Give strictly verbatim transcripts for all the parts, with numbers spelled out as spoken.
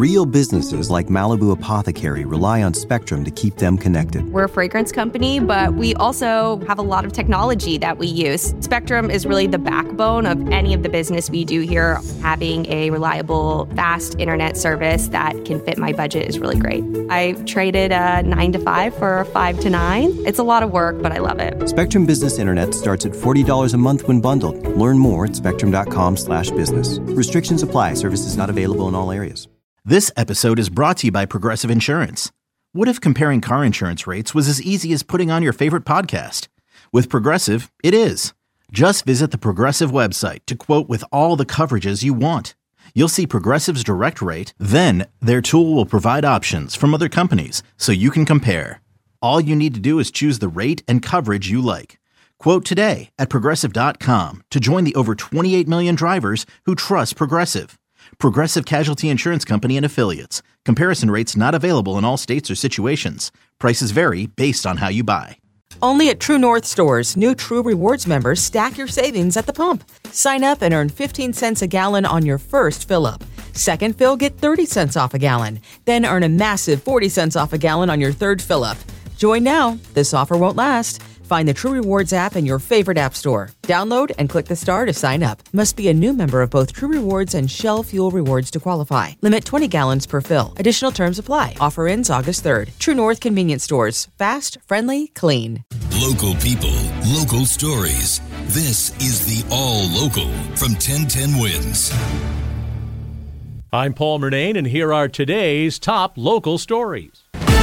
Real businesses like Malibu Apothecary rely on Spectrum to keep them connected. We're a fragrance company, but we also have a lot of technology that we use. Spectrum is really the backbone of any of the business we do here. Having a reliable, fast internet service that can fit my budget is really great. I traded a nine to five for a five to nine. It's a lot of work, but I love it. Spectrum Business Internet starts at forty dollars a month when bundled. Learn more at spectrum.com slash business. Restrictions apply. Services not available in all areas. This episode is brought to you by Progressive Insurance. What if comparing car insurance rates was as easy as putting on your favorite podcast? With Progressive, it is. Just visit the Progressive website to quote with all the coverages you want. You'll see Progressive's direct rate, then their tool will provide options from other companies so you can compare. All you need to do is choose the rate and coverage you like. Quote today at progressive dot com to join the over twenty-eight million drivers who trust Progressive. Progressive Casualty Insurance Company and Affiliates. Comparison rates not available in all states or situations. Prices vary based on how you buy. Only at True North stores, new True Rewards members stack your savings at the pump. Sign up and earn fifteen cents a gallon on your first fill-up. Second fill, get thirty cents off a gallon. Then earn a massive forty cents off a gallon on your third fill-up. Join now. This offer won't last. Find the True Rewards app in your favorite app store. Download and click the star to sign up. Must be a new member of both True Rewards and Shell Fuel Rewards to qualify. Limit twenty gallons per fill. Additional terms apply. Offer ends August third. True North Convenience Stores. Fast, friendly, clean. Local people, local stories. This is the All Local from ten ten Wins. I'm Paul Murnane, and here are today's top local stories.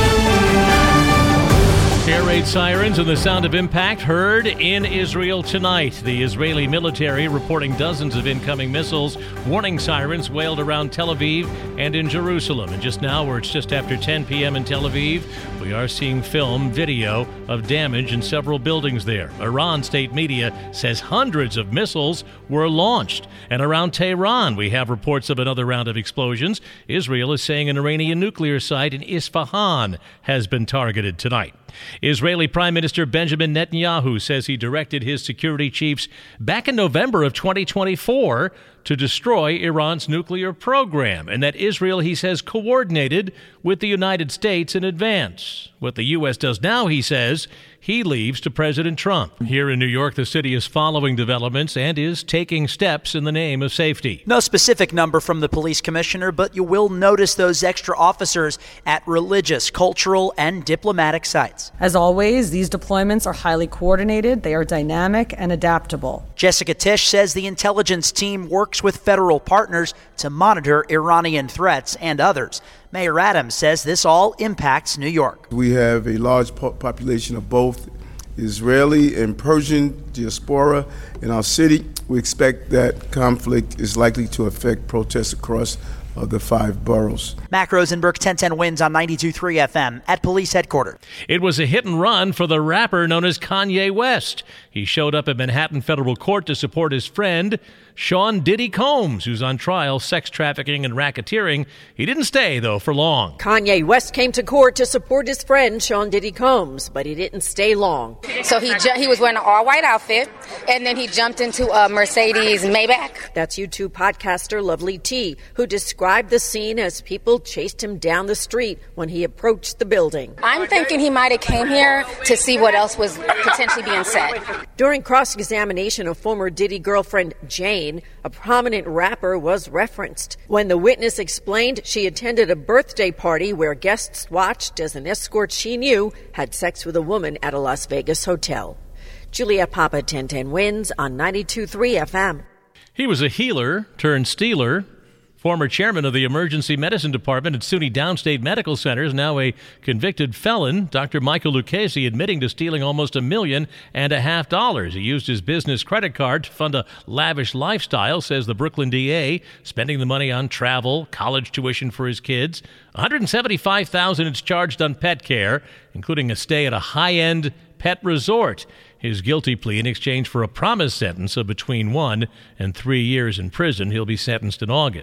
Air raid sirens and the sound of impact heard in Israel tonight. The Israeli military reporting dozens of incoming missiles. Warning sirens wailed around Tel Aviv and in Jerusalem. And just now, where it's just after ten p.m. in Tel Aviv, we are seeing film, video of damage in several buildings there. Iran state media says hundreds of missiles were launched. And around Tehran, we have reports of another round of explosions. Israel is saying an Iranian nuclear site in Isfahan has been targeted tonight. Israeli Prime Minister Benjamin Netanyahu says he directed his security chiefs back in November of twenty twenty-four to destroy Iran's nuclear program, and that Israel, he says, coordinated with the United States in advance. What the U S does now, he says, he leaves to President Trump. Here in New York, the city is following developments and is taking steps in the name of safety. No specific number from the police commissioner, but you will notice those extra officers at religious, cultural, and diplomatic sites. As always, these deployments are highly coordinated, they are dynamic and adaptable. Jessica Tisch says the intelligence team works with federal partners to monitor Iranian threats and others. Mayor Adams says this all impacts New York. We have a large po- population of both Israeli and Persian diaspora in our city. We expect that conflict is likely to affect protests across of the five boroughs. Mac Rosenberg, ten ten Wins on ninety-two point three F M at police headquarters. It was a hit and run for the rapper known as Kanye West. He showed up at Manhattan federal court to support his friend, Sean Diddy Combs, who's on trial, sex trafficking and racketeering. He didn't stay, though, for long. Kanye West came to court to support his friend, Sean Diddy Combs, but he didn't stay long. So he ju- he was wearing an all-white outfit, and then he jumped into a Mercedes Maybach. That's YouTube podcaster Lovely T, who described the scene as people chased him down the street when he approached the building. I'm thinking he might have came here to see what else was potentially being said. During cross-examination of former Diddy girlfriend Jane, a prominent rapper was referenced. When the witness explained she attended a birthday party where guests watched as an escort she knew had sex with a woman at a Las Vegas hotel. Juliet Papa, ten ten Wins on ninety-two point three F M. He was a healer turned stealer. Former chairman of the emergency medicine department at SUNY Downstate Medical Center is now a convicted felon. Doctor Michael Lucchese admitting to stealing almost a million and a half dollars. He used his business credit card to fund a lavish lifestyle, says the Brooklyn D A, spending the money on travel, college tuition for his kids. one hundred seventy-five thousand dollars is charged on pet care, including a stay at a high-end pet resort. His guilty plea in exchange for a promised sentence of between one and three years in prison. He'll be sentenced in August.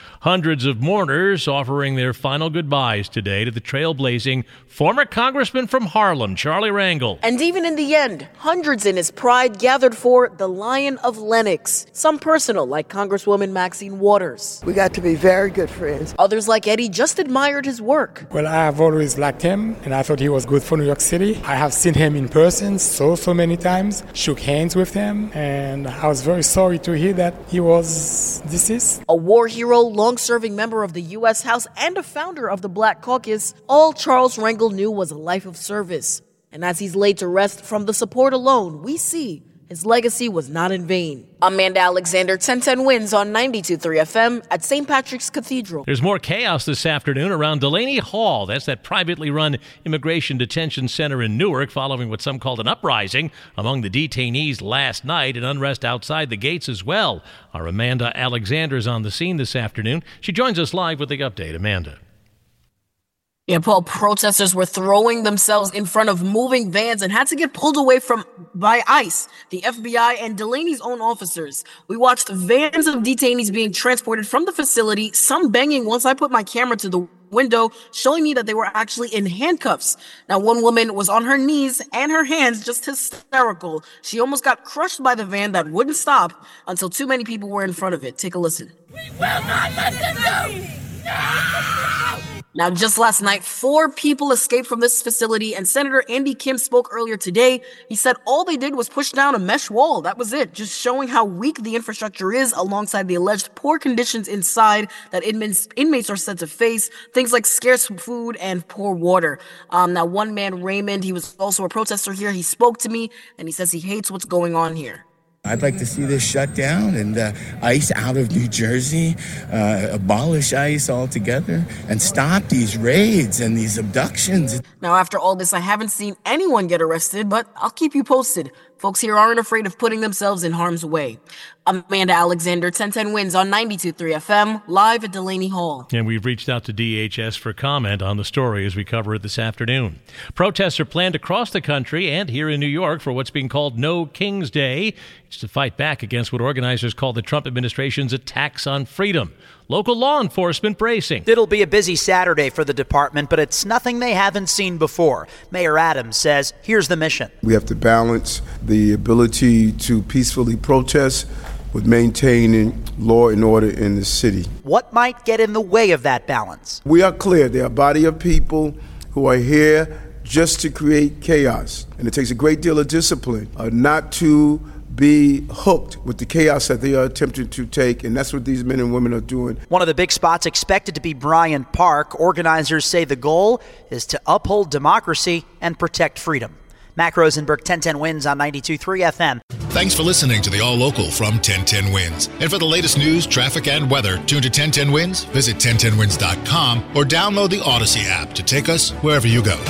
Hundreds of mourners offering their final goodbyes today to the trailblazing former congressman from Harlem, Charlie Rangel. And even in the end, hundreds in his pride gathered for the Lion of Lenox. Some personal, like Congresswoman Maxine Waters. We got to be very good friends. Others, like Eddie, just admired his work. Well, I have always liked him, and I thought he was good for New York City. I have seen him in person so, so many times, shook hands with him, and I was very sorry to hear that he was deceased. A war hero, long-serving member of the U S House, and a founder of the Black Caucus, all Charles Rangel knew was a life of service. And as he's laid to rest, from the support alone, we see his legacy was not in vain. Amanda Alexander, ten ten Wins on ninety-two point three F M at Saint Patrick's Cathedral. There's more chaos this afternoon around Delaney Hall. That's that privately run immigration detention center in Newark, following what some called an uprising among the detainees last night, and unrest outside the gates as well. Our Amanda Alexander is on the scene this afternoon. She joins us live with the update. Amanda. Yeah, Paul, protesters were throwing themselves in front of moving vans and had to get pulled away from by ICE, the F B I, and Delaney's own officers. We watched vans of detainees being transported from the facility, some banging once I put my camera to the window, showing me that they were actually in handcuffs. Now, one woman was on her knees and her hands, just hysterical. She almost got crushed by the van that wouldn't stop until too many people were in front of it. Take a listen. We will not let them go! No! Now, just last night, four people escaped from this facility, and Senator Andy Kim spoke earlier today. He said all they did was push down a mesh wall. That was it, just showing how weak the infrastructure is, alongside the alleged poor conditions inside that inmates, inmates are said to face, things like scarce food and poor water. Um, now, one man, Raymond, he was also a protester here. He spoke to me, and he says he hates what's going on here. I'd like to see this shut down and uh, ICE out of New Jersey, uh, abolish ICE altogether, and stop these raids and these abductions. Now, after all this, I haven't seen anyone get arrested, but I'll keep you posted. Folks here aren't afraid of putting themselves in harm's way. Amanda Alexander, ten ten Wins on ninety-two point three F M, live at Delaney Hall. And we've reached out to D H S for comment on the story as we cover it this afternoon. Protests are planned across the country and here in New York for what's being called No King's Day. It's to fight back against what organizers call the Trump administration's attacks on freedom. Local law enforcement bracing. It'll be a busy Saturday for the department, but it's nothing they haven't seen before. Mayor Adams says, here's the mission. We have to balance the ability to peacefully protest with maintaining law and order in the city. What might get in the way of that balance? We are clear there are a body of people who are here just to create chaos. And it takes a great deal of discipline uh, not to be hooked with the chaos that they are attempting to take, and that's what these men and women are doing. One of the big spots expected to be Bryant Park. Organizers say the goal is to uphold democracy and protect freedom. Mac Rosenberg, ten ten Wins on ninety-two point three F M. Thanks for listening to the All Local from ten ten Wins. And for the latest news, traffic, and weather, tune to ten ten Wins, visit ten ten wins dot com, or download the Odyssey app to take us wherever you go.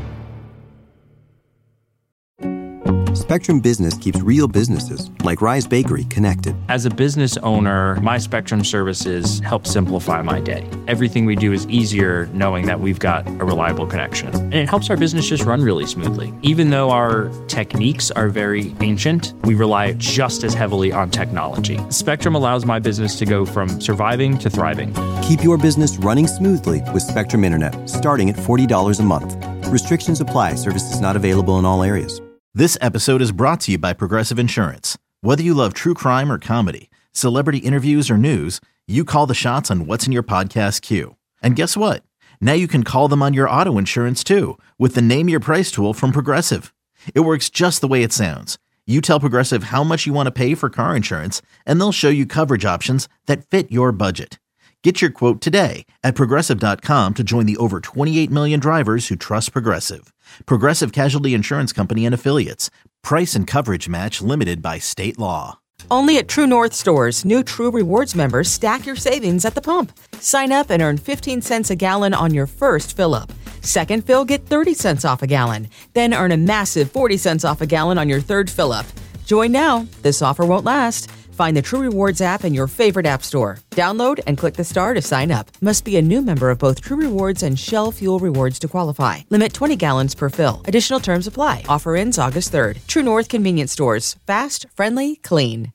Spectrum Business keeps real businesses, like Rise Bakery, connected. As a business owner, my Spectrum services help simplify my day. Everything we do is easier knowing that we've got a reliable connection. And it helps our business just run really smoothly. Even though our techniques are very ancient, we rely just as heavily on technology. Spectrum allows my business to go from surviving to thriving. Keep your business running smoothly with Spectrum Internet, starting at forty dollars a month. Restrictions apply. Services not available in all areas. This episode is brought to you by Progressive Insurance. Whether you love true crime or comedy, celebrity interviews or news, you call the shots on what's in your podcast queue. And guess what? Now you can call them on your auto insurance too with the Name Your Price tool from Progressive. It works just the way it sounds. You tell Progressive how much you want to pay for car insurance, and they'll show you coverage options that fit your budget. Get your quote today at Progressive dot com to join the over twenty-eight million drivers who trust Progressive. Progressive Casualty Insurance Company and Affiliates. Price and coverage match limited by state law. Only at True North stores, new True Rewards members stack your savings at the pump. Sign up and earn fifteen cents a gallon on your first fill-up. Second fill, get thirty cents off a gallon. Then earn a massive forty cents off a gallon on your third fill-up. Join now. This offer won't last. Find the True Rewards app in your favorite app store. Download and click the star to sign up. Must be a new member of both True Rewards and Shell Fuel Rewards to qualify. Limit twenty gallons per fill. Additional terms apply. Offer ends August third. True North Convenience Stores. Fast, friendly, clean.